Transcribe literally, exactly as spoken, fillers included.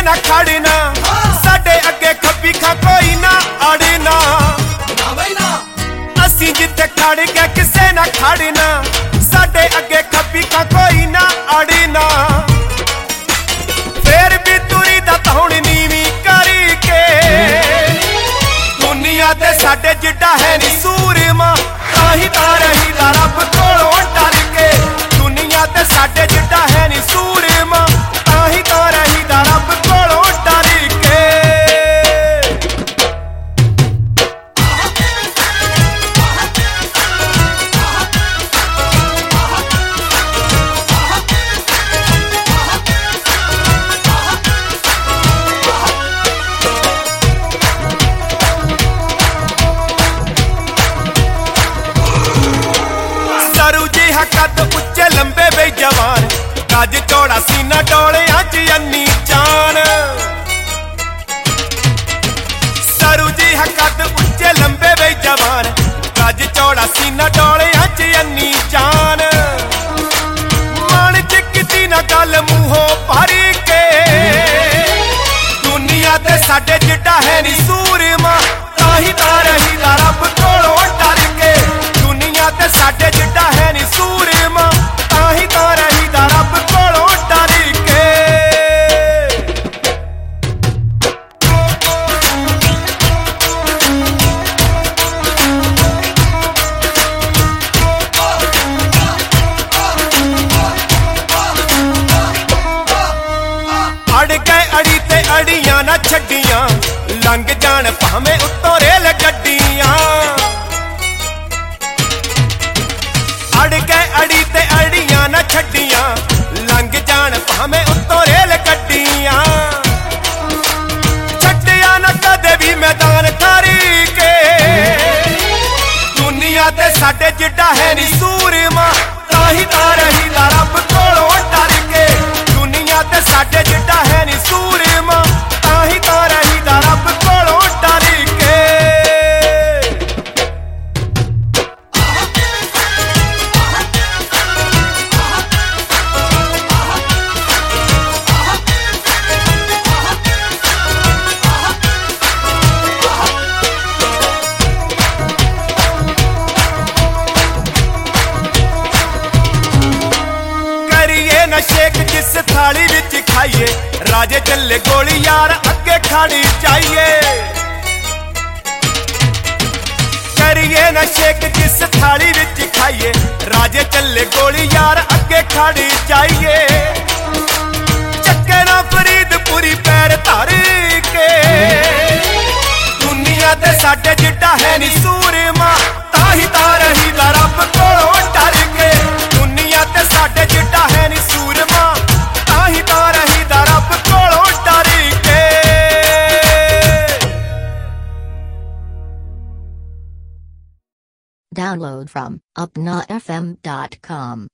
ना खड़ना, साडे अगे खब्बी खा कोई ना अड़ना। असी जिथे खड़ गए किसे ना खड़ना, साडे अगे खब्बी खा कोई ना अड़ना। फिर भी तुरी दा तौण नीवी करके, दुनिया ते साडे जिड्डा है नी सूरमा, ताही तां रहीदा रब कोलों डर के। दुनिया ते साडे जिड्डा है नी सूरमा, ताही तां रहीदा रब कोलों डर के। सरू जी कद उच्चे लंबे बे जवान, गज चौड़ा सीना डोले अज अन्नी जान। सरू जी कद उच्चे लंबे बे जवान, गज चौड़ा सीना डोले अज अन्नी जान। मन च किती ना गल मूहों भर के, दुनिया ते साडे जिड्डा है नी सूरमा, ताही तां रहीदा रब कोलों डर के। दुनिया ते साडे जिड्डा है नी सूरमा, ताही तां रहीदा रब कोलों डर के। अड़ गए अड़ी ते अड़ियां ना छड्डियां, लंघ जान भावें उत्तों रेल गड्डियां। अड़ गए अड़ी ते अड़ियां ना छड्डियां, लंघ जान भावें उत्तों रेल गड्डियां। छड्डिया ना कदे भी मैदान थारी के, दुनिया ते साडे जिड्डा है नी सूरमा, ताही तां रहीदा रब कोलों डर के। दुनिया ते साडे जिड्डा है नी सूरमा, ताही तां रहीदा रब कोलों डर के। करिए ना शेक जिस थाली विच खाइए, राजे चले गोली यार अगे खानी चाहिए। करिए ना शेक जिस थाली विच खाइए, राजे चले गोली यार अगे खानी चाहिए। चक्के ना फरीदपुरी पैर धर के, दुनिया ते साडे जिड्डा है नी सूरमा, ताही तां रहीदा रब कोलों डर के। दुनिया ते साडे जिड्डा है नी सूरमा, ताही तां रहीदा रब कोलों डर के। Download from upna f m dot com.